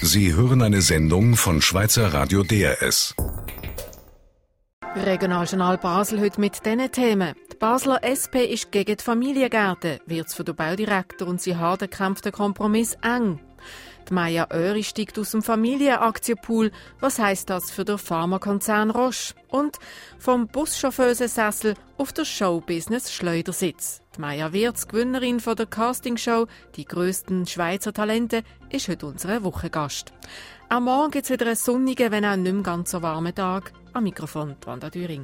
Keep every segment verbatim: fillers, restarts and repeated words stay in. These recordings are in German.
Sie hören eine Sendung von Schweizer Radio D R S. Regionaljournal Basel heute mit diesen Themen. Die Basler S P ist gegen die Familiengärten, wird es für den Baudirektor und sie hart erkämpften Kompromiss eng. Die Maja Oeri steigt aus dem Familienaktienpool. Was heisst das für den Pharmakonzern Roche? Und vom Buschauffeursensessel auf der Showbusiness-Schleudersitz. Die Maja Wirz, Gewinnerin von der Castingshow «Die grössten Schweizer Talente», ist heute unser Wochengast. Am Morgen gibt es wieder einen sonnigen, wenn auch nicht mehr ganz so warmen Tag. Am Mikrofon Wanda Düring.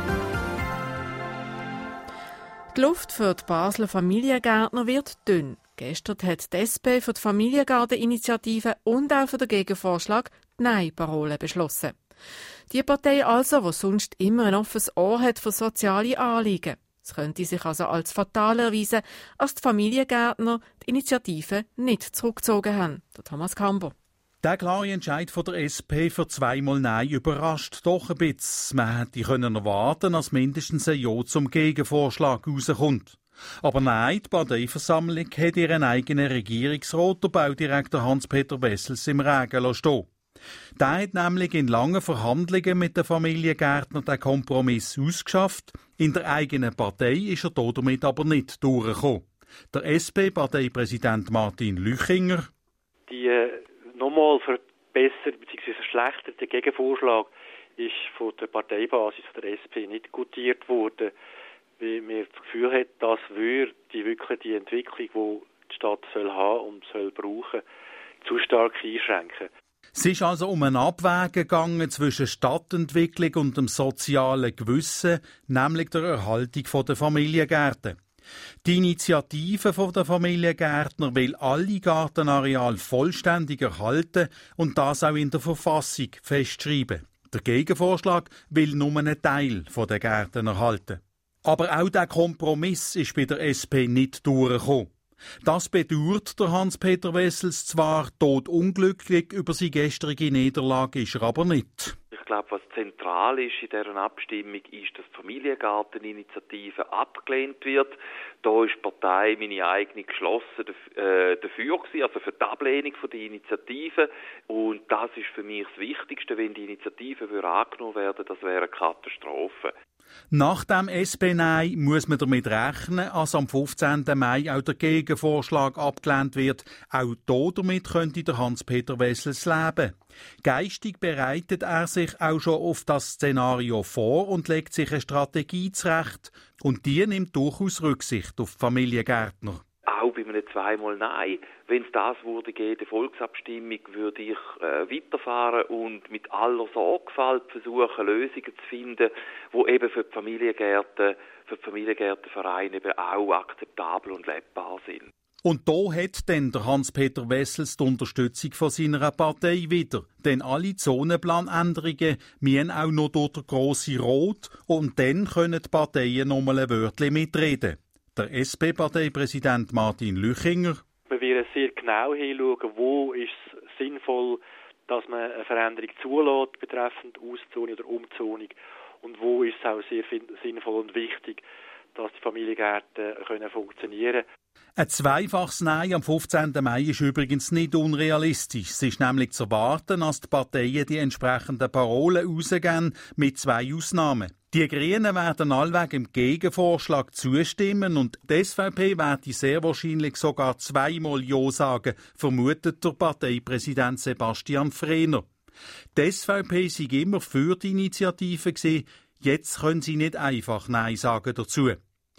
Die Luft für die Basler Familiengärtner wird dünn. Gestern hat die S P für die Familiengarteninitiative und auch für den Gegenvorschlag die Nein-Parole beschlossen. Die Partei also, die sonst immer ein offenes Ohr hat für soziale Anliegen. Es könnte sich also als fatal erweisen, als die Familiengärtner die Initiative nicht zurückgezogen haben. Der Thomas Kamber. Der klare Entscheid von der S P für zweimal Nein überrascht doch ein bisschen. Man hätte können erwarten, dass mindestens ein Ja zum Gegenvorschlag rauskommt. Aber nein, die Parteiversammlung hat ihren eigenen Regierungsrat, der Baudirektor Hans-Peter Wessels, im Regen stehen. Der hat nämlich in langen Verhandlungen mit den Familiengärtnern den Kompromiss ausgeschafft. In der eigenen Partei ist er damit aber nicht durchgekommen. Der S P-Parteipräsident Martin Lüchinger. Die äh, nochmal verbesserte bzw. verschlechterte Gegenvorschlag ist von der Parteibasis der S P nicht gutiert worden, weil man das Gefühl hat, das würde die wirklich die Entwicklung, die die Stadt soll haben und soll brauchen, zu stark einschränken. Es ist also um ein Abwägen gegangen zwischen Stadtentwicklung und dem sozialen Gewissen, nämlich der Erhaltung der Familiengärten. Die Initiative der Familiengärtner will alle Gartenareale vollständig erhalten und das auch in der Verfassung festschreiben. Der Gegenvorschlag will nur einen Teil der Gärten erhalten. Aber auch der Kompromiss ist bei der S P nicht durchgekommen. Das bedauert der Hans-Peter Wessels zwar, todunglücklich über seine gestrige Niederlage ist er aber nicht. Ich glaube, was zentral ist in dieser Abstimmung, ist, dass die Familiengarteninitiative abgelehnt wird. Da ist die Partei, meine eigene, geschlossen dafür gewesen, also für die Ablehnung der Initiative. Und das ist für mich das Wichtigste. Wenn die Initiative angenommen werden würde, das wäre eine Katastrophe. Nach dem S P-Nein muss man damit rechnen, dass am fünfzehnten Mai auch der Gegenvorschlag abgelehnt wird. Auch hier damit könnte der Hans-Peter Wessels leben. Geistig bereitet er sich auch schon auf das Szenario vor und legt sich eine Strategie zurecht. Und die nimmt durchaus Rücksicht auf die Familiengärtner. Auch bei einem zweimal Nein, wenn es das würde geben, der Volksabstimmung, würde ich äh, weiterfahren und mit aller Sorgfalt versuchen, Lösungen zu finden, die eben für die Familiengärten, für die Familiengärtenvereine eben auch akzeptabel und lebbar sind. Und da hat dann der Hans-Peter Wessels die Unterstützung von seiner Partei wieder. Denn alle Zonenplanänderungen müssen auch noch durch den grossen Rot und dann können die Parteien noch mal ein Wörtchen mitreden. Der S P-Parteipräsident Martin Lüchinger. Wir werden sehr genau hinschauen, wo ist es sinnvoll, dass man eine Veränderung zulässt betreffend Auszonung oder Umzonung und wo ist es auch sehr sinnvoll und wichtig, dass die Familiengärten können funktionieren können. Ein zweifaches Nein am fünfzehnten Mai ist übrigens nicht unrealistisch. Es ist nämlich zu erwarten, dass die Parteien die entsprechenden Parolen rausgeben, mit zwei Ausnahmen. Die Grünen werden allweg im Gegenvorschlag zustimmen und die S V P werde sehr wahrscheinlich sogar zweimal Ja sagen, vermutet der Parteipräsident Sebastian Frehner. Die S V P sei immer für die Initiative gewesen, jetzt können sie nicht einfach Nein sagen dazu.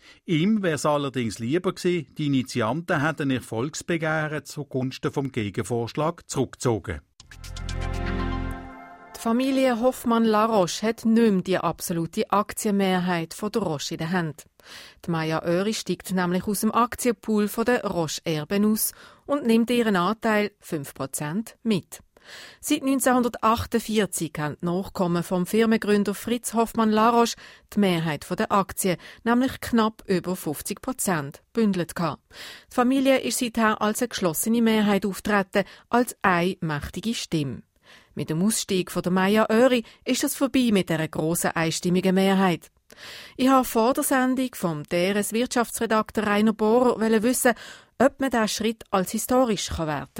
Ihm wäre es allerdings lieber gewesen, die Initianten hätten ihr Volksbegehren zugunsten vom Gegenvorschlag zurückgezogen. Die Familie Hoffmann-Laroche hat nicht mehr die absolute Aktienmehrheit von der Roche in der Hand. Die Maja Oeri steigt nämlich aus dem Aktienpool von der Roche-Erben aus und nimmt ihren Anteil fünf Prozent mit. Seit neunzehnhundertachtundvierzig haben die Nachkommen vom Firmengründer Fritz Hoffmann-Laroche die Mehrheit der Aktien, nämlich knapp über fünfzig Prozent, bündelt gehabt. Die Familie ist seither als eine geschlossene Mehrheit auftreten, als eine mächtige Stimme. Mit dem Ausstieg von der Maja Oeri ist es vorbei mit dieser grossen einstimmigen Mehrheit. Ich habe vor der Sendung vom D R S-Wirtschaftsredakteur Rainer Bohrer wissen, ob man diesen Schritt als historisch werten kann.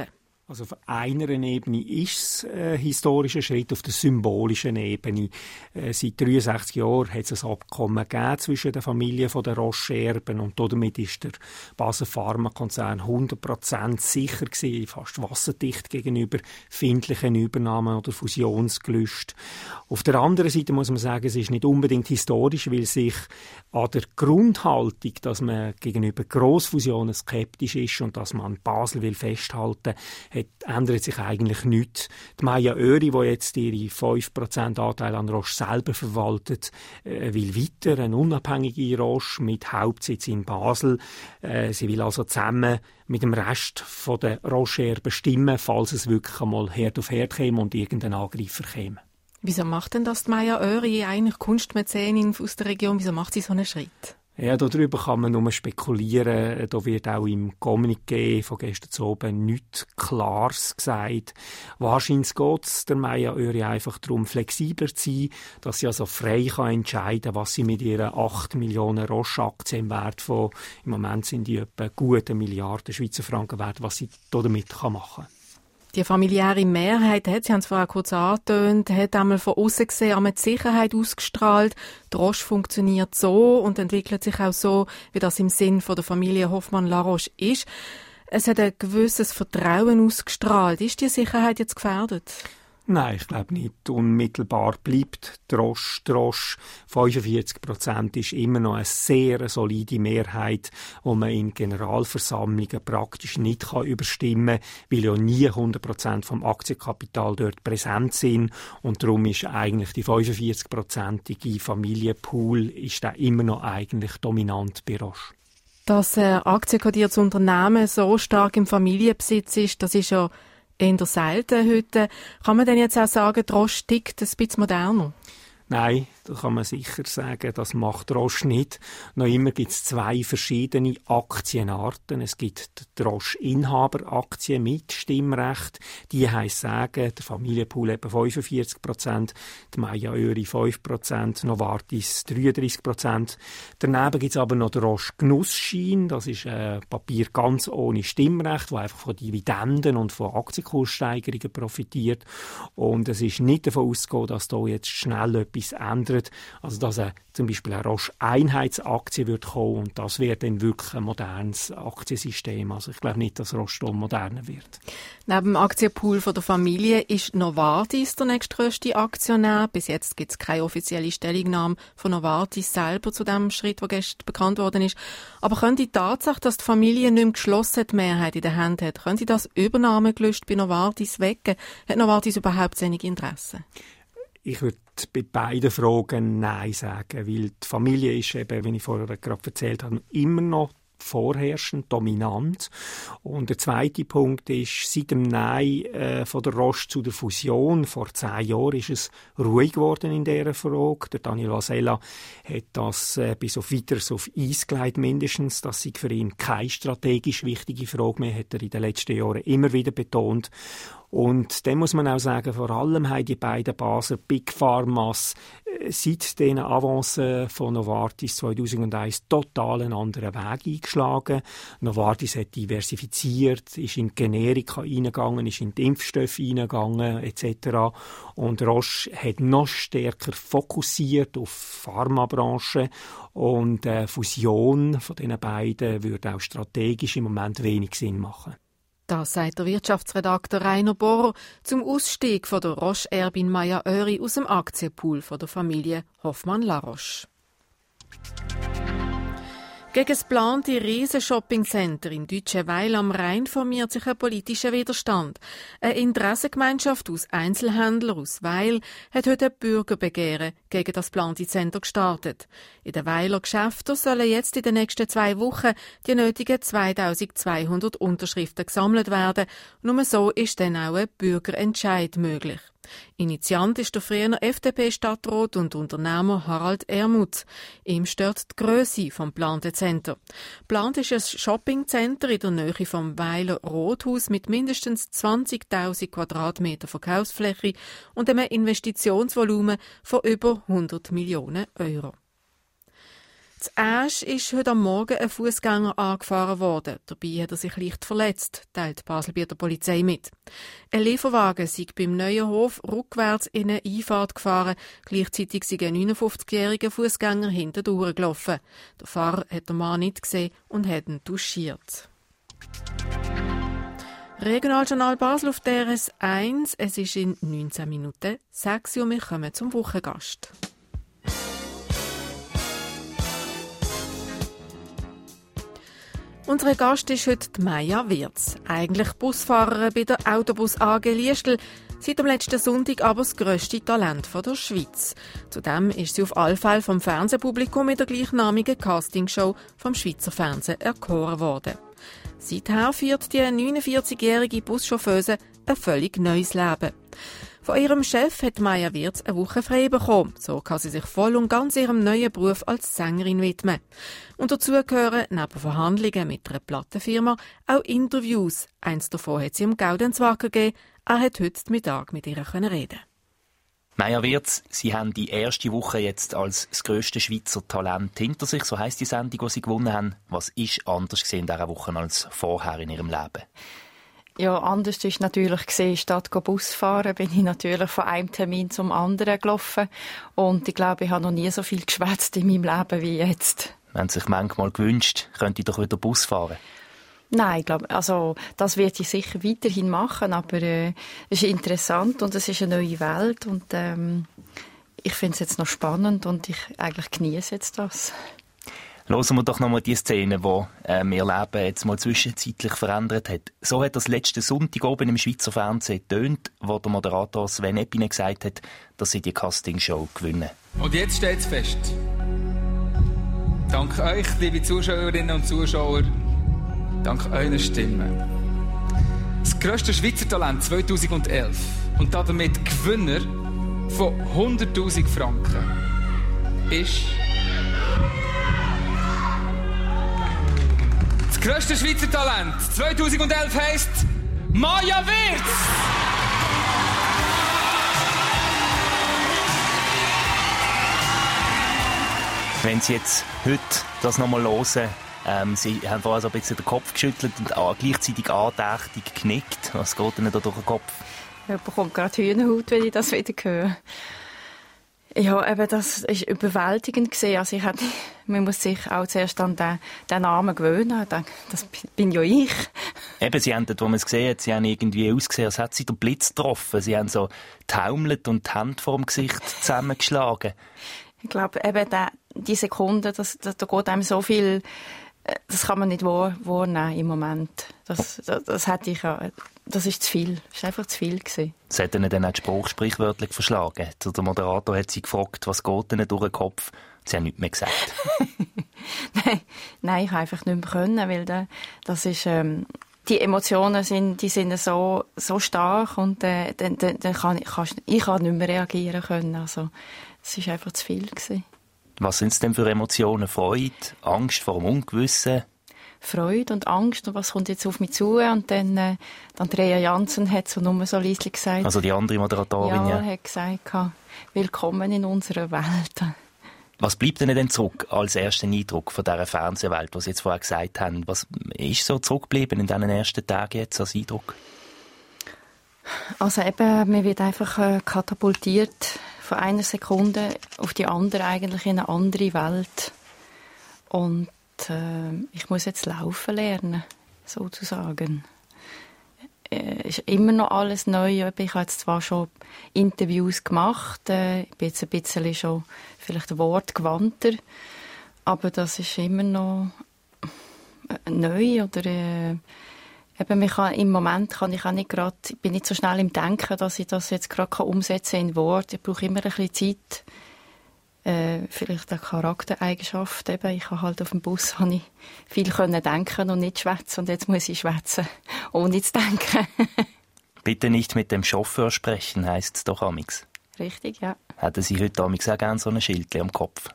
Also auf einer Ebene ist es ein historischer Schritt, auf der symbolischen Ebene. Äh, seit dreiundsechzig Jahren hat es ein Abkommen gegeben zwischen den Familien der Roche-Erben und damit ist der Basler Pharmakonzern hundert Prozent sicher gewesen, fast wasserdicht gegenüber findlichen Übernahmen oder Fusionsgelüsten. Auf der anderen Seite muss man sagen, es ist nicht unbedingt historisch, weil sich an der Grundhaltung, dass man gegenüber Grossfusionen skeptisch ist und dass man an Basel will festhalten, hat, ändert sich eigentlich nichts. Die Maya Öri, die jetzt ihre fünf Prozent Anteil an Roche selber verwaltet, äh, will weiter eine unabhängige Roche mit Hauptsitz in Basel. Äh, sie will also zusammen mit dem Rest der Roche-Erben bestimmen, falls es wirklich einmal Herd auf Herd käme und irgendein Angreifer käme. Wieso macht denn das die Maya Öri, eigentlich Kunstmäzenin aus der Region, wieso macht sie so einen Schritt? Ja, darüber kann man nur spekulieren. Da wird auch im Kommuniqué von gestern oben nichts Klares gesagt. Wahrscheinlich geht es der Maya Öri einfach darum, flexibler zu sein, dass sie also frei kann entscheiden kann, was sie mit ihren acht Millionen Roche-Aktien im Wert von, im Moment sind die etwa gute Milliarden Schweizer Franken wert, was sie damit machen kann. Die familiäre Mehrheit hat, Sie haben es vorher kurz angetönt, hat einmal von außen gesehen einmal die Sicherheit ausgestrahlt. Die Roche funktioniert so und entwickelt sich auch so, wie das im Sinn von der Familie Hoffmann-La Roche ist. Es hat ein gewisses Vertrauen ausgestrahlt. Ist die Sicherheit jetzt gefährdet? Nein, ich glaube nicht. Unmittelbar bleibt die Roche. Die Roche, fünfundvierzig Prozent ist immer noch eine sehr solide Mehrheit, die man in Generalversammlungen praktisch nicht kann überstimmen kann, weil ja nie hundert Prozent vom Aktienkapital dort präsent sind. Und darum ist eigentlich die fünfundvierzig-prozentige Familienpool ist da immer noch eigentlich dominant bei Roche. Dass ein aktienkodiertes Unternehmen so stark im Familienbesitz ist, das ist ja eher selten heute. Kann man denn jetzt auch sagen, die Roche tickt ein bisschen moderner? Nein, da kann man sicher sagen, das macht Roche nicht. Noch immer gibt es zwei verschiedene Aktienarten. Es gibt die Roche-Inhaber-Aktien mit Stimmrecht. Die heisst sagen, der Familienpool eben fünfundvierzig Prozent, die Maya Öri fünf Prozent, Novartis dreiunddreißig Prozent. Daneben gibt es aber noch den Roche-Genussschein. Das ist ein Papier ganz ohne Stimmrecht, das einfach von Dividenden und von Aktienkurssteigerungen profitiert. Und es ist nicht davon auszugehen, dass da jetzt schnell etwas ändert. Also dass eine, zum Beispiel eine Roche-Einheitsaktie wird kommen und das wäre dann wirklich ein modernes Aktiensystem. Also ich glaube nicht, dass Roche da moderner wird. Neben dem Aktienpool von der Familie ist Novartis der nächstgrösste Aktionär. Bis jetzt gibt es keine offizielle Stellungnahme von Novartis selber zu dem Schritt, der gestern bekannt worden ist. Aber könnte die Tatsache, dass die Familie nicht mehr geschlossen die Mehrheit in der Hand hat, könnte das Übernahmegelüst bei Novartis wecken? Hat Novartis überhaupt wenig Interesse? Ich würde bei beiden Fragen Nein sagen, weil die Familie ist eben, wie ich vorher gerade erzählt habe, immer noch vorherrschend, dominant. Und der zweite Punkt ist, seit dem Nein äh, von der Roche zu der Fusion vor zehn Jahren ist es ruhig geworden in dieser Frage. Der Daniel Vasella hat das äh, bis auf weiteres auf Eis gelegt, mindestens. Das sei für ihn keine strategisch wichtige Frage mehr, hat er in den letzten Jahren immer wieder betont. Und dann muss man auch sagen, vor allem haben die beiden Basler Big Pharmas äh, seit den Avancen von Novartis zweitausendeins total einen anderen Weg eingeschlagen. Novartis hat diversifiziert, ist in die Generika reingegangen, ist in die Impfstoffe reingegangen et cetera. Und Roche hat noch stärker fokussiert auf Pharmabranche und äh, Fusion von diesen beiden würde auch strategisch im Moment wenig Sinn machen. Das sagt der Wirtschaftsredakteur Rainer Bohrer zum Ausstieg von der Roche-Erbin Maya Öri aus dem Aktienpool von der Familie Hoffmann-La Roche. Gegen das geplante Riesen-Shopping-Center im deutschen Weil am Rhein formiert sich ein politischer Widerstand. Eine Interessengemeinschaft aus Einzelhändlern aus Weil hat heute ein Bürgerbegehren gegen das geplante Center gestartet. In den Weiler Geschäften sollen jetzt in den nächsten zwei Wochen die nötigen zweitausendzweihundert Unterschriften gesammelt werden. Nur so ist dann auch ein Bürgerentscheid möglich. Initiant ist der frühere F D P-Stadtrat und Unternehmer Harald Ermuth. Ihm stört die Grösse vom geplanten Center. Geplant ist ein Shoppingcenter in der Nähe vom Weiler Rothaus mit mindestens zwanzigtausend Quadratmeter Verkaufsfläche und einem Investitionsvolumen von über hundert Millionen Euro. Zu Asch ist heute am Morgen ein Fußgänger angefahren worden. Dabei hat er sich leicht verletzt, teilt die Baselbieter Polizei mit. Ein Lieferwagen sei beim Neuenhof rückwärts in eine Einfahrt gefahren. Gleichzeitig sei ein neunundfünfzigjähriger Fußgänger hintendurch gelaufen. Der Fahrer hat den Mann nicht gesehen und hat ihn touchiert. Regionaljournal Basel auf D R S eins. Es ist in neunzehn Minuten sechs Uhr und wir kommen zum Wochengast. Unser Gast ist heute die Maja Wirz, eigentlich Busfahrerin bei der Autobus A G Liestel, seit dem letzten Sonntag aber das grösste Talent der Schweiz. Zudem ist sie auf alle Fälle vom Fernsehpublikum in der gleichnamigen Castingshow vom Schweizer Fernsehen erkoren worden. Seither führt die neunundvierzigjährige Buschauffeuse ein völlig neues Leben. Von ihrem Chef hat Maja Wirz eine Woche frei bekommen. So kann sie sich voll und ganz ihrem neuen Beruf als Sängerin widmen. Und dazu gehören neben Verhandlungen mit einer Plattenfirma auch Interviews. Eins davon hat sie im Gaudenz Wacker gegeben. Er hat heute Mittag mit ihr reden. Maja Wirz, Sie haben die erste Woche jetzt als das grösste Schweizer Talent hinter sich. So heisst die Sendung, die Sie gewonnen haben. Was ist anders in dieser Woche als vorher in Ihrem Leben? Ja, anders ist natürlich gesehen, statt Bus fahren, bin ich natürlich von einem Termin zum anderen gelaufen. Und ich glaube, ich habe noch nie so viel geschwätzt in meinem Leben wie jetzt. Haben Sie sich manchmal gewünscht, könnte ich doch wieder Bus fahren? Nein, ich glaube, also, das werde ich sicher weiterhin machen, aber äh, es ist interessant und es ist eine neue Welt und ähm, ich finde es jetzt noch spannend und ich eigentlich genieße jetzt das. Hören wir doch nochmal die Szene, die äh, ihr Leben jetzt mal zwischenzeitlich verändert hat. So hat das letzten Sonntag oben im Schweizer Fernsehen getönt, wo der Moderator Sven Epine gesagt hat, dass sie die Castingshow gewinnen. Und jetzt steht es fest. Dank euch, liebe Zuschauerinnen und Zuschauer, dank eurer Stimmen. Das grösste Schweizer Talent zweitausendelf und damit Gewinner von hunderttausend Franken ist... Das grösste Schweizer Talent zweitausendelf heisst Maja Wirz! Wenn Sie jetzt heute das nochmal hören, ähm, Sie haben vorher so ein bisschen den Kopf geschüttelt und auch gleichzeitig andächtig genickt. Was geht Ihnen da durch den Kopf? Ich bekomme gerade Hühnerhaut, wenn ich das wieder höre. Ja, eben, das ist überwältigend gewesen. Also ich hatte, man muss sich auch zuerst an den, den Namen gewöhnen. Ich denke, das bin ja ich. Eben, Sie haben dort, wo man es gesehen hat, Sie haben irgendwie ausgesehen, als hätte Sie den Blitz getroffen. Sie haben so getaumelt und die Hände vor dem Gesicht zusammengeschlagen. Ich glaube, eben der, die Sekunde, das, das, da geht einem so viel, das kann man nicht wahr, wahrnehmen im Moment. Das, das, das hätte ich ja, das ist zu viel. Das war einfach zu viel gewesen. Das hat Ihnen dann auch die Spruch sprichwörtlich verschlagen. Der Moderator hat Sie gefragt, was geht Ihnen durch den Kopf? Sie haben nichts mehr gesagt. nein, nein, ich konnte einfach nicht mehr können, weil da, das ist, ähm, die Emotionen sind, die sind so, so stark und äh, dann, dann, dann kann ich, kann, ich kann nicht mehr reagieren können. Also, es war einfach zu viel gewesen. Was sind es denn für Emotionen? Freude, Angst vor dem Ungewissen? Freude und Angst und was kommt jetzt auf mich zu? Und dann äh, Andrea Janssen hat so nur so leislich gesagt. Also die andere Moderatorin, ja. Ja, hat gesagt, willkommen in unserer Welt. Was bleibt Ihnen denn zurück als ersten Eindruck von dieser Fernsehwelt, was Sie jetzt vorher gesagt haben? Was ist so zurückgeblieben in diesen ersten Tagen jetzt als Eindruck? Also eben, man wird einfach äh, katapultiert von einer Sekunde auf die andere eigentlich in eine andere Welt. Und äh, ich muss jetzt laufen lernen, sozusagen. Es ist immer noch alles neu. Ich habe jetzt zwar schon Interviews gemacht, äh, ich bin jetzt ein bisschen schon vielleicht wortgewandter, aber das ist immer noch neu. Oder, äh, eben, ich kann, im Moment kann ich auch nicht grad, ich bin nicht so schnell im Denken, dass ich das jetzt gerade umsetzen kann in Wort. Ich brauche immer ein bisschen Zeit. Äh, vielleicht eine Charaktereigenschaft. Eben, ich habe halt auf dem Bus habe ich viel können denken und nicht schwätzen. Und jetzt muss ich schwätzen, ohne zu denken. Bitte nicht mit dem Chauffeur sprechen, heisst es doch amix. Richtig, ja. Hätten Sie heute amix auch gerne so ein Schild am Kopf?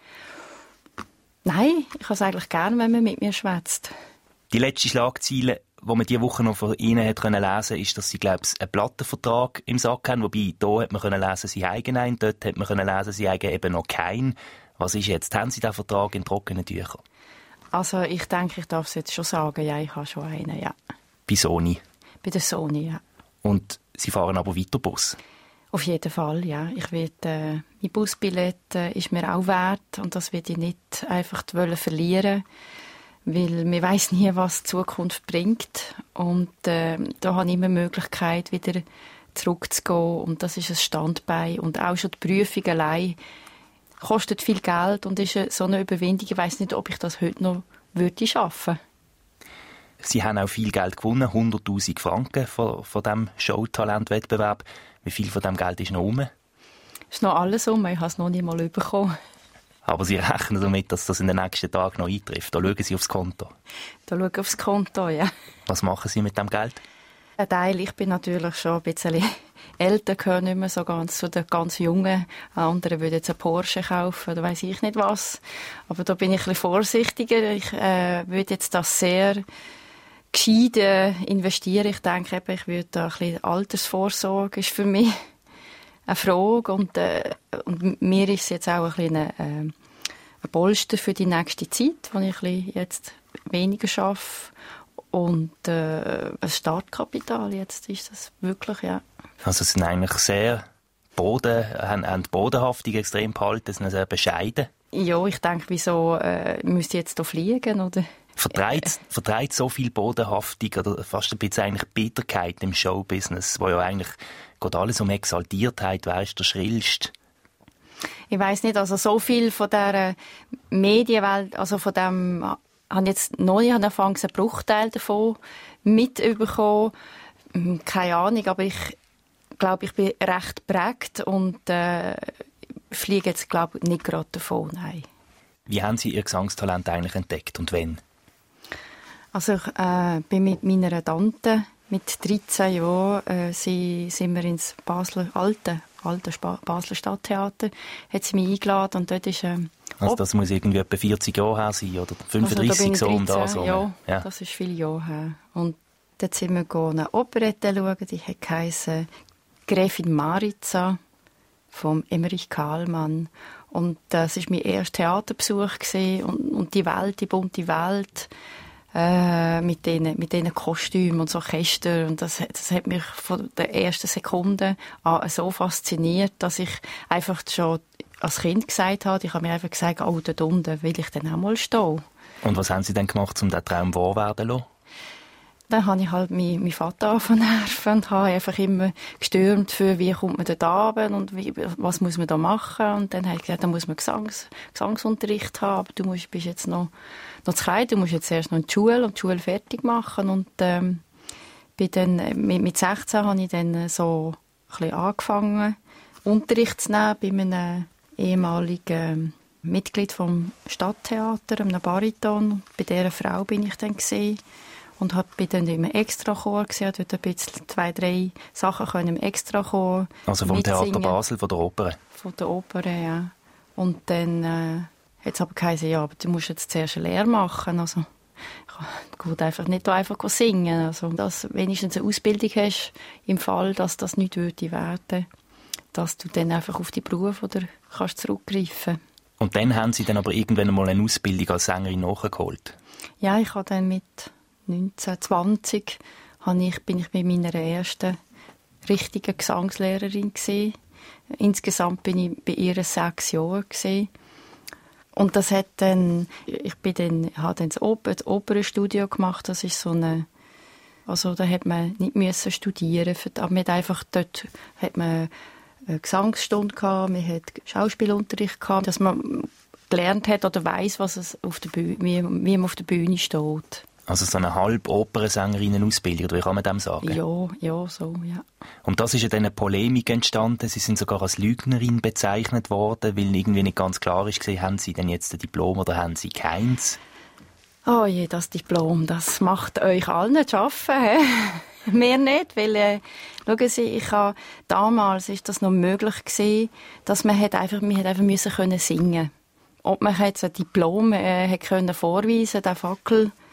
Nein, ich habe es eigentlich gerne, wenn man mit mir schwätzt. Die letzte Schlagzeile, die man diese Woche noch von Ihnen hat können lesen, ist, dass Sie, glaube ich, einen Plattenvertrag im Sack haben. Wobei, hier hat man können lesen, Sie haben einen, dort hat man können lesen, Sie haben eben noch keinen. Was ist jetzt? Haben Sie den Vertrag in trockenen Tüchern? Also ich denke, ich darf es jetzt schon sagen, ja, ich habe schon einen, ja. Bei Sony? Bei der Sony, ja. Und Sie fahren aber weiter Bus? Auf jeden Fall, ja. Ich will, äh, mein Busbillett äh, ist mir auch wert und das will ich nicht einfach verlieren, weil man weiss nie, was die Zukunft bringt. Und äh, da habe ich immer die Möglichkeit, wieder zurückzugehen und das ist ein Standbein. Und auch schon die Prüfung allein kostet viel Geld und ist so eine Überwindung. Ich weiss nicht, ob ich das heute noch würde schaffen. Sie haben auch viel Geld gewonnen, hunderttausend Franken von, von diesem Showtalent-Wettbewerb. Wie viel von diesem Geld ist noch rum? Ist noch alles um, ich habe es noch nicht mal bekommen. Aber Sie rechnen damit, dass das in den nächsten Tagen noch eintrifft. Da schauen Sie aufs Konto. Da schaue ich aufs Konto, ja. Was machen Sie mit dem Geld? Ein Teil, ich bin natürlich schon ein bisschen älter, gehöre nicht mehr so ganz zu den ganz Jungen. Andere würden jetzt einen Porsche kaufen, da weiss ich nicht was. Aber da bin ich ein bisschen vorsichtiger. Ich äh, würde jetzt das sehr gescheit äh, investieren. Ich denke, eben, ich würde da ein bisschen Altersvorsorge ist für mich eine Frage. Und, äh, und mir ist es jetzt auch ein bisschen äh, ein Polster für die nächste Zeit, wo ich ein bisschen jetzt weniger arbeite. Und äh, ein Startkapital jetzt ist das wirklich, ja. Also sie sind eigentlich sehr boden, haben, haben die Bodenhaftung extrem behalten, sind sehr bescheiden. Ja, ich denke, wieso äh, müsste ich jetzt hier fliegen, oder? Vertreibt, äh, vertreibt so viel Bodenhaftung oder fast ein bisschen eigentlich Bitterkeit im Showbusiness, wo ja eigentlich geht alles um Exaltiertheit, wer ist der Schrillste? Ich weiss nicht, also so viel von dieser Medienwelt, also von dem, habe jetzt noch nicht angefangen, einen Bruchteil davon mitbekommen. Keine Ahnung, aber ich glaube, ich bin recht prägt und äh, fliege jetzt, glaube ich, nicht gerade davon. Nein. Wie haben Sie Ihr Gesangstalent eigentlich entdeckt und wann? Also ich äh, bin mit meiner Tante mit dreizehn Jahren äh, sie, sind wir ins Basler alte, alte Basler Stadttheater, hat sie mich eingeladen und dort ist ähm, also das muss irgendwie etwa vierzig Jahre her sein oder fünfunddreissig, also so um da so. Ja, ja, das ist viele Jahre her. Und dort sind wir eine Operette schauen, die hat geheissen Gräfin Maritza vom Emmerich Kahlmann. Und das war mein erster Theaterbesuch gewesen. Und, und die Welt, die bunte Welt, äh, mit diesen mit diesen Kostümen und so Orchester. Und das, das hat mich von der ersten Sekunde an so fasziniert, dass ich einfach schon als Kind gesagt habe, ich habe mir einfach gesagt, oh, dort unten will ich dann auch mal stehen. Und was haben Sie denn gemacht, um diesen Traum wahr werden zu lassen? Dann habe ich halt meinen, meinen Vater angenervt und habe einfach immer gestürmt für, wie kommt man da runter und wie, was muss man da machen. Und dann habe ich gesagt, da muss man Gesangs, Gesangsunterricht haben, aber du musst, bist jetzt noch, noch zu klein, du musst jetzt erst noch in die Schule und die Schule fertig machen. Und ähm, bin dann, mit, mit sechzehn habe ich dann so ein bisschen angefangen, Unterricht zu nehmen bei einem ehemaligen Mitglied vom Stadttheater, einem Bariton. Bei dieser Frau bin ich dann gesehen. Und bin dann im Extrachor gesehen, dort ein bisschen zwei, drei Sachen können im Extrachor Also vom mitsingen. Theater Basel, von der Oper? Von der Oper, ja. Und dann äh, hat es aber geheißen, ja, aber du musst jetzt zuerst eine Lehre machen. Also, ich kann einfach nicht einfach singen. Also, dass du wenigstens eine Ausbildung hast, im Fall, dass das nicht würde werden, dass du dann einfach auf die Beruf oder kannst zurückgreifen. Und dann haben Sie dann aber irgendwann mal eine Ausbildung als Sängerin nachgeholt? Ja, ich habe dann mit neunzehn, zwanzig ich, bin ich bei meiner ersten richtigen Gesangslehrerin gewesen. Insgesamt bin ich bei ihr sechs Jahre gewesen. Und das hat dann, ich bin dann, habe dann das, Oper, das Opernstudio gemacht. Das ist so eine, also da hat man nicht müssen studieren, aber man hat einfach dort hat man eine Gesangsstunde gehabt, man hat Schauspielunterricht gehabt, dass man gelernt hat oder weiss, was es auf der Bühne, wie, wie man auf der Bühne steht. Also so eine halb Opernsängerinnen-Ausbildung, oder wie kann man dem sagen? Ja, ja, so, ja. Und das ist ja dann eine Polemik entstanden. Sie sind sogar als Lügnerin bezeichnet worden, weil irgendwie nicht ganz klar ist, haben Sie denn jetzt ein Diplom oder haben Sie keins? Oh je, das Diplom, das macht euch allen zu arbeiten. Mehr nicht, weil, äh, schauen Sie, ich habe, damals ist das noch möglich gewesen, dass man hat einfach, man hat einfach müssen können singen. Ob man jetzt ein Diplom äh, hat können vorweisen, der Fackel,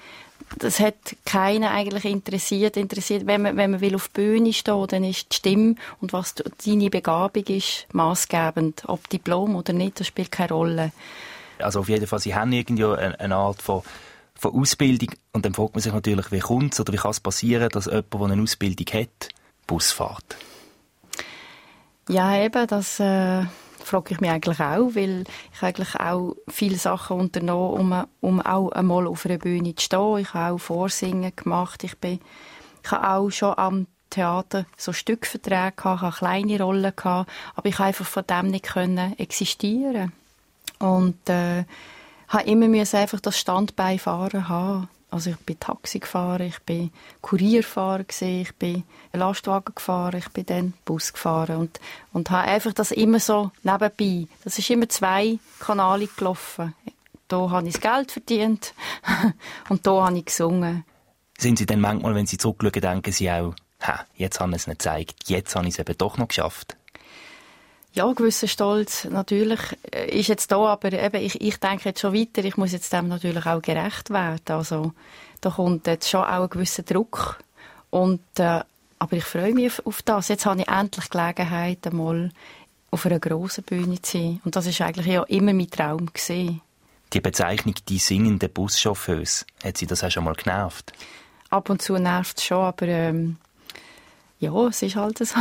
das hat keinen eigentlich interessiert. interessiert. Wenn man, wenn man will auf die Bühne stehen, dann ist die Stimme und was deine Begabung ist, maßgebend. Ob Diplom oder nicht, das spielt keine Rolle. Also auf jeden Fall, Sie haben irgendwie eine, eine Art von, von Ausbildung und dann fragt man sich natürlich, wie kommt es oder wie kann es passieren, dass jemand, der eine Ausbildung hat, Bus fährt? Ja, eben, das äh, frage ich mich eigentlich auch, weil ich eigentlich auch viele Sachen unternommen, um, um auch einmal auf einer Bühne zu stehen. Ich habe auch Vorsingen gemacht. Ich, bin, ich habe auch schon am Theater so Stückverträge gehabt, ich hatte kleine Rollen gehabt, aber ich konnte einfach von dem nicht können existieren. Und äh, habe immer müssen einfach das Standbein fahren haben. Also ich bin Taxi gefahren, ich bin Kurierfahrer gewesen, ich bin Lastwagen gefahren, ich bin dann Bus gefahren und und habe einfach das immer so nebenbei. Das ist immer zwei Kanäle gelaufen. Da habe ich das Geld verdient und da habe ich gesungen. Sind Sie denn manchmal, wenn Sie zurückschauen, denken Sie auch, ha, jetzt habe ich es nicht gezeigt, jetzt habe ich es eben doch noch geschafft? Ja, gewisser Stolz natürlich ist jetzt da, aber eben, ich, ich denke jetzt schon weiter, ich muss jetzt dem natürlich auch gerecht werden. Also da kommt jetzt schon auch ein gewisser Druck. Und, äh, aber ich freue mich auf, auf das. Jetzt habe ich endlich Gelegenheit, einmal auf einer grossen Bühne zu sein. Und das war eigentlich ja immer mein Traum gewesen. Die Bezeichnung «die singende Buschauffeuse», hat Sie das auch schon mal genervt? Ab und zu nervt es schon, aber ähm, ja, es ist halt so.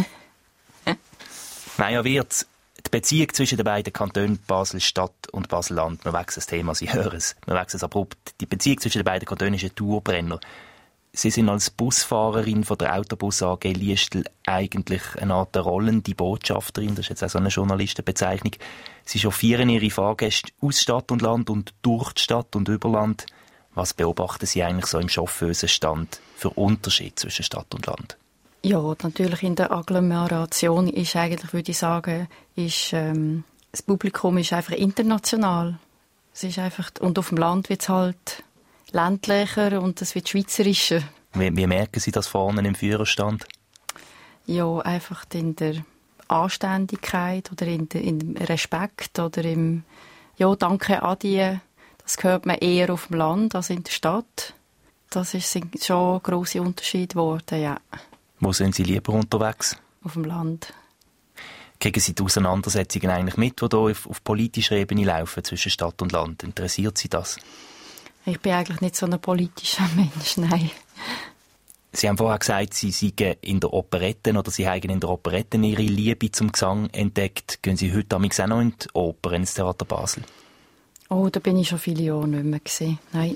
Maja Wirz, die Beziehung zwischen den beiden Kantonen Basel-Stadt und Basel-Land, wir wechseln das Thema, Sie hören es, wir wechseln es abrupt. Die Beziehung zwischen den beiden Kantonen ist ein Dauerbrenner. Sie sind als Busfahrerin von der Autobus A G Liestel eigentlich eine Art rollende Botschafterin, das ist jetzt auch so eine Journalistenbezeichnung. Sie chauffieren Ihre Fahrgäste aus Stadt und Land und durch die Stadt und über Land. Was beobachten Sie eigentlich so im Chauffeusenstand für Unterschied zwischen Stadt und Land? Ja, natürlich in der Agglomeration ist eigentlich, würde ich sagen, ist, ähm, das Publikum ist einfach international. Es ist einfach, und auf dem Land wird es halt ländlicher und es wird schweizerischer. Wie, wie merken Sie das vorne im Führerstand? Ja, einfach in der Anständigkeit oder in, der, in dem Respekt oder im ja, danke Adi. Das hört man eher auf dem Land als in der Stadt. Das ist, sind schon grosse Unterschiede geworden, ja. Wo sind Sie lieber unterwegs? Auf dem Land. Kriegen Sie die Auseinandersetzungen eigentlich mit, die hier auf, auf politischer Ebene laufen zwischen Stadt und Land? Interessiert Sie das? Ich bin eigentlich nicht so ein politischer Mensch, nein. Sie haben vorher gesagt, Sie seien in der Operette oder Sie haben in der Operette Ihre Liebe zum Gesang entdeckt. Gehen Sie heute auch noch in die Oper, ins Theater Basel? Oh, da bin ich schon viele Jahre nicht mehr gewesen. Nein.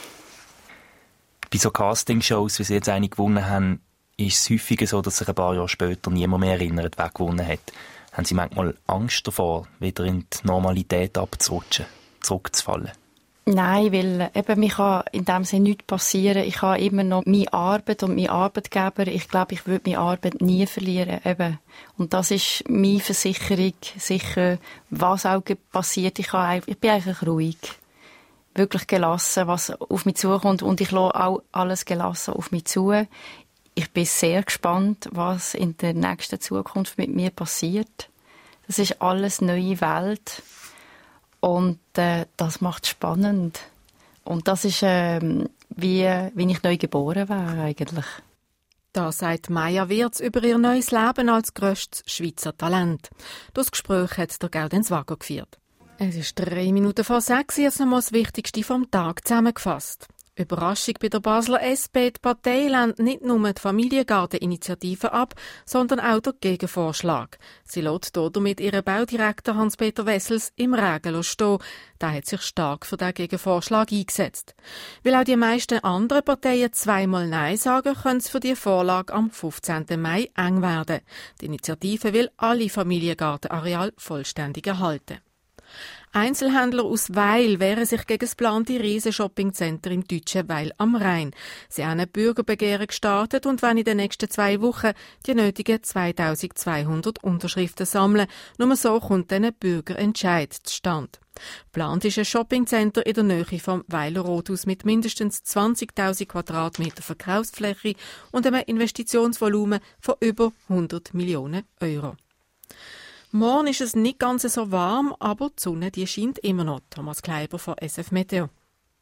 Bei so Castingshows, wie Sie jetzt eine gewonnen haben, ist es häufiger so, dass sich ein paar Jahre später niemand mehr erinnert, wer gewonnen hat. Haben Sie manchmal Angst davor, wieder in die Normalität abzurutschen, zurückzufallen? Nein, weil eben, mir kann in dem Sinne nichts passieren. Ich habe immer noch meine Arbeit und mein Arbeitgeber. Ich glaube, ich würde meine Arbeit nie verlieren. Eben. Und das ist meine Versicherung, sicher, was auch passiert. Ich, kann, ich bin eigentlich ruhig, wirklich gelassen, was auf mich zukommt. Und ich lasse auch alles gelassen auf mich zu. Ich bin sehr gespannt, was in der nächsten Zukunft mit mir passiert. Das ist alles neue Welt und äh, das macht spannend. Und das ist äh, wie, wie ich neu geboren wäre eigentlich. Da sagt Maja Wirz über ihr neues Leben als grösstes Schweizer Talent. Das Gespräch hat der Gaudenz Wager geführt. Es ist drei Minuten vor sechs, jetzt nochmal das Wichtigste vom Tag zusammengefasst. Überraschung bei der Basler S P. Die Partei lehnt nicht nur die Familiengarteninitiative ab, sondern auch den Gegenvorschlag. Sie lässt damit ihren Baudirektor Hans-Peter Wessels im Regen stehen. Der hat sich stark für den Gegenvorschlag eingesetzt. Weil auch die meisten anderen Parteien zweimal Nein sagen, können es für die Vorlage am fünfzehnten Mai eng werden. Die Initiative will alle Familiengartenareale vollständig erhalten. Einzelhändler aus Weil wehren sich gegen das geplante Riesen-Shoppingcenter im deutschen Weil am Rhein. Sie haben ein Bürgerbegehren gestartet und wollen in den nächsten zwei Wochen die nötigen zweitausendzweihundert Unterschriften sammeln. Nur so kommt dann ein Bürgerentscheid zustande. Geplant ist ein Shoppingcenter in der Nähe vom Weiler Rothaus mit mindestens zwanzigtausend Quadratmeter Verkaufsfläche und einem Investitionsvolumen von über hundert Millionen Euro. Morgen ist es nicht ganz so warm, aber die Sonne die scheint immer noch. Thomas Kleiber von S F Meteo.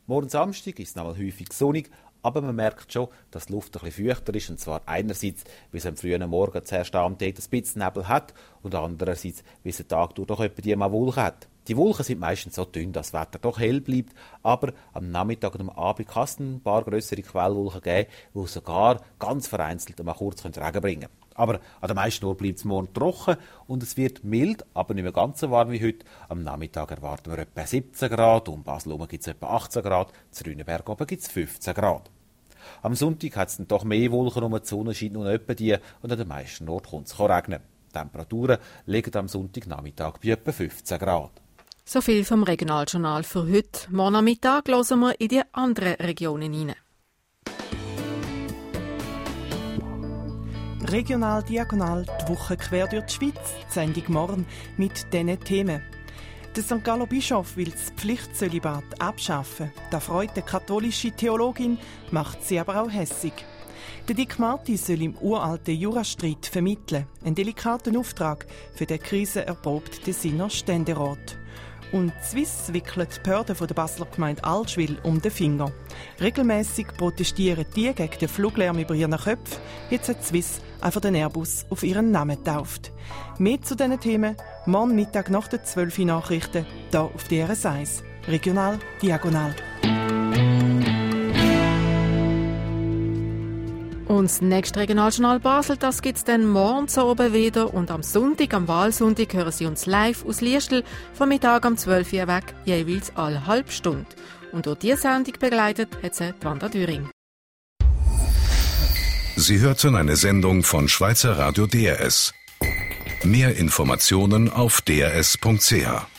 Morgen Samstag ist es nochmal häufig sonnig, aber man merkt schon, dass die Luft ein bisschen feuchter ist. Und zwar einerseits, weil es am frühen Morgen zuerst Abend ein bisschen Nebel hat und andererseits, weil es den Tag durch doch etwa die mal Wolken hat. Die Wolken sind meistens so dünn, dass das Wetter doch hell bleibt, aber am Nachmittag und am Abend kann es ein paar grössere Quellwolken geben, die sogar ganz vereinzelt mal kurz Regen bringen können. Aber an den meisten Orten bleibt es morgen trocken und es wird mild, aber nicht mehr ganz so warm wie heute. Am Nachmittag erwarten wir etwa siebzehn Grad, um Basel gibt es etwa achtzehn Grad, zu Rüneberg oben gibt es fünfzehn Grad. Am Sonntag hat es dann doch mehr Wolken, um die Sonne scheint nur etwa die und an den meisten Orten kommt es regnen. Die Temperaturen liegen am Sonntagnachmittag bei etwa fünfzehn Grad. So viel vom Regionaljournal für heute. Morgen am Mittag hören wir in die anderen Regionen hinein. Regional Diagonal, die Woche quer durch die Schweiz, die Sendung morgen mit diesen Themen. Der Sankt Gallo Bischof will das Pflichtzölibat abschaffen. Das freut die katholische Theologin, macht sie aber auch hässig. Der Dick Marty soll im uralten Jurastreit vermitteln. Ein delikaten Auftrag für den krisenerprobten Tessiner Ständerat. Und Swiss wickelt die Behörden der Basler Gemeinde Allschwil um den Finger. Regelmäßig protestieren die gegen den Fluglärm über ihren Köpfen. Jetzt hat Swiss einfach den Airbus auf ihren Namen getauft. Mehr zu diesen Themen morgen Mittag nach den zwölf Uhr Nachrichten hier auf D R S eins. Regional Diagonal. Und das nächste Regionaljournal Basel, das gibt es dann morgen so oben wieder. Und am Sonntag, am Wahlsonntag, hören Sie uns live aus Liestel vom Mittag um zwölf Uhr weg, jeweils alle halbe Stunde. Und durch diese Sendung begleitet hat sie Wanda Düring. Sie hörten eine Sendung von Schweizer Radio D R S. Mehr Informationen auf d r s punkt c h.